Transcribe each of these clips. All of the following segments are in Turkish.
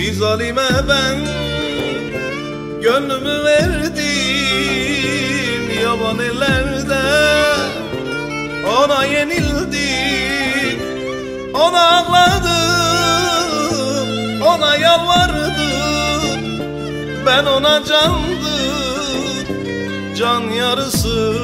Bir zalime ben gönlümü verdim yaban ellerde. Ona yenildim, ona ağladım, ona yalvardım. Ben ona candım, can yarısı.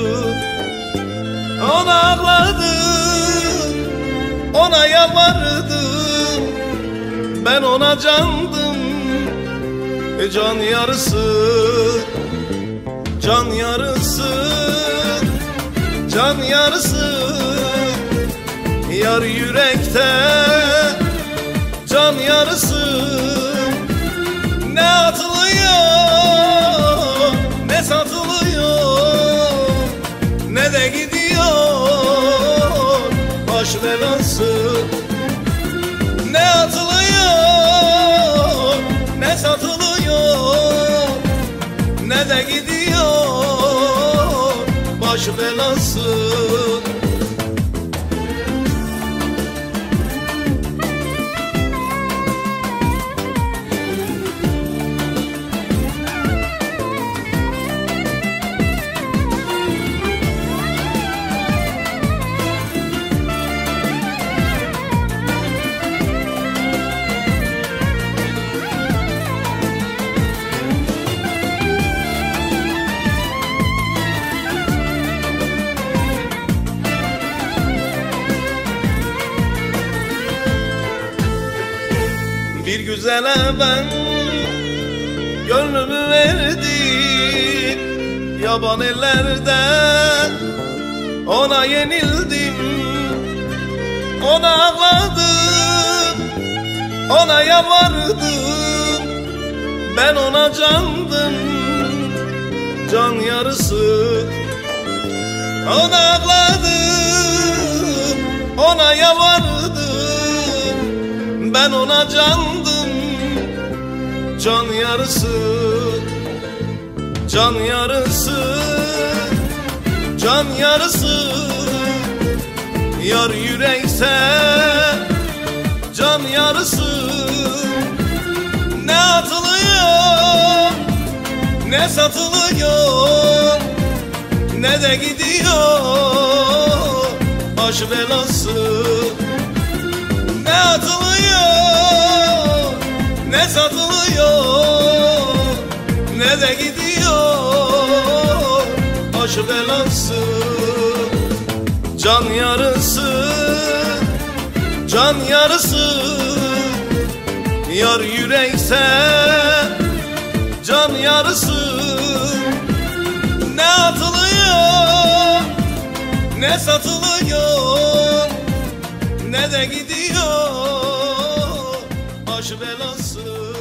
Ona ağladım, ona yalvardım. Ben ona candım, can yarısı. Can yarısı, can yarısı. Yar yürekte, can yarısı. Ne atılıyor, ne satılıyor, ne de gidiyor baş belası. Ne atılıyor, ne satılıyor, ne de gidiyor baş belası. Bir güzele ben gönlümü verdim yaban ellerde. Ona yenildim, ona ağladım, ona yalvardım. Ben ona candım, can yarısı. Ona ağladım, ona yalvardım. Ben ona candım, can yarısı. Can yarısı, can yarısı. Yar yürekse, can yarısı. Ne atılıyor, ne satılıyor, ne de gidiyor baş belası. Ne atılıyor, ne satılıyor, ne de gidiyor baş belası. Can yarısı, can yarısı. Yar yürekse, can yarısı. Ne atılıyor, ne satılıyor, ne de gidiyor baş belası.